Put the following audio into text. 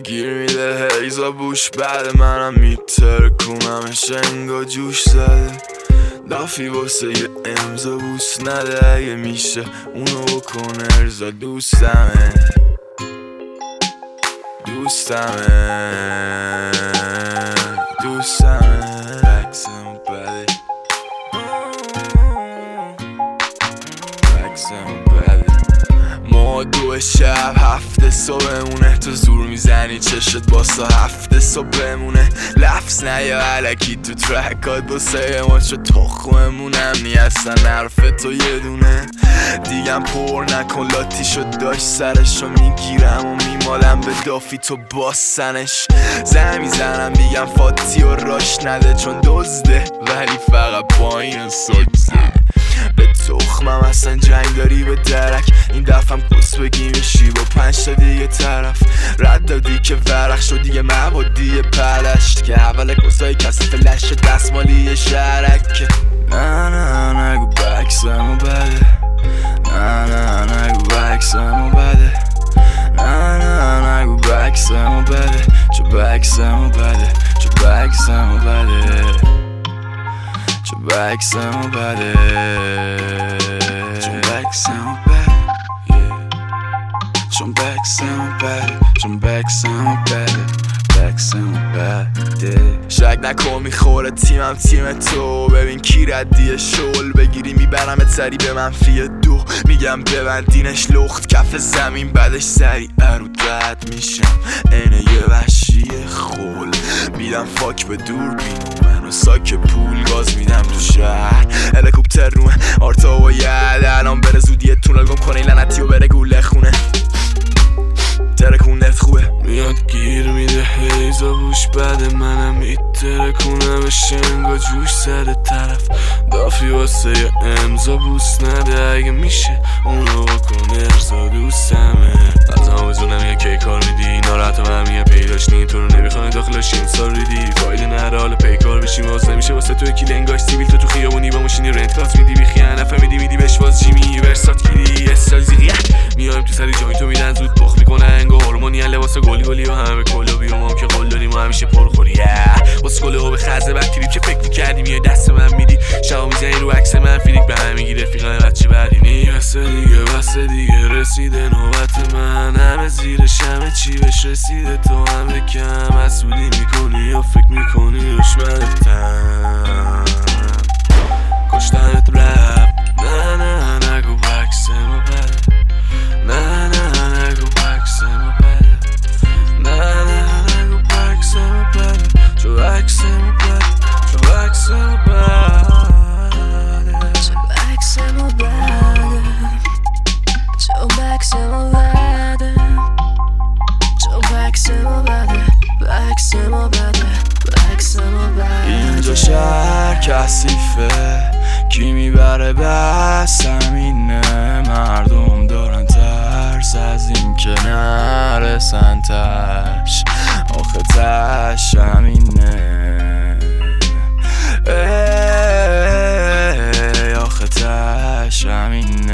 گیر میده هیزا بوش بعد منم میترکونمش انگا جوش زده لافی واسه یه امضا بوس نده اگه میشه اونو بکن ارزا دوستمه بکسم بده ما 2 شب 7 صبحمونه تو زور میزنی چشت باسا 7 صبح بمونه لفظ نیا علکی تو ترکات باسه ما چه تخممونم نی اصلا حرف تو یه دونه دیگم پر نکن لاتی شد داشت سرشو میگیرم و میمالم به دافی تو باسنش زن میزنم میگم فاتی و راش نده چون دزده ولی فقط با این ساکسه به تخمم اصلا جنگ داری به درک این دفعم کس بگی میشی با 5 تا دیگه طرف رد دادی که ورق شد دیگه مبادی پلشت که اول کسای کسی فلش دستمالی شرک نه نگو بکسمو بده نه نگو بکسمو بده نه نگو بکسمو بده چو بکسمو بده چو بکسمو بده چو بکسمو بده چون بکسمو بده چون بکسمو بده چون بکسمو بده بکسمو بده شک نکن میخوره تیمم تیم تو ببین کی ردیه شل بگیری میبرم سری به منفی 2 میگم ببندینش لخت کف زمین بعدش سری ارود رد میشم اینه یه وحشی خول میدم فاک به دور بینو منو ساک پول گاز میدم تو شهر هلیکوپتر رومه آرتا و ید الان بره زودیه تونل گم کنه لعنتی و بره گوله خونه ترکونت خوبه میاد گیر میده هیزا بوش بعد منم میترکونمش انگا جوش سر طرف دافی واسه یه امضا بوس نده اگه میشه اونو بکن ارزا دوستمه از آموزونم یه کی کار میدی ناراحت من میگه پیداش نی تو رو نمیخوای داخلش امسال ریدی فایده نره حالا پیکار بشیم باز نمیشه واسه تو یکی لنگاش سیبیل تو خیابونی با ماشینی رنت کلاس میدی بی خیانه فهمیدی میدی بهش باز جیمی ورسات گیری استایل زیغیه میایم تو سری جوینتو میدن زود پخ میکنه انگا هورمونی لباس گلی و همه کلوبی و ما که قول داریم و همیشه پرخوری واسه گله و به خزه بکتیریم که فکر میکردی میای دست من میدی شبا میزنی رو عکس من فیلیک به هم میگی رفیقان بچه بدینی بس دیگه رسیده نوبت من همه زیرش همه چی بهش رسیده تو همه کم مسئولی میکنی یا فکر میکنی دشمنتم کشتنت رپ نه نگو بکسمو بده نه نگو بکسمو بده نه نگو بکسمو بده چو بکسمو بده چو بکسمو بده چو بکسمو بده چو بکسمو بده چو بکسمو بده بکسمو بده بکسمو بده اینجا شهر کثیفه کی میبره بس همینه مردم دارن ترس از این که نرسن تش آخه تش همینه آخه تش همینه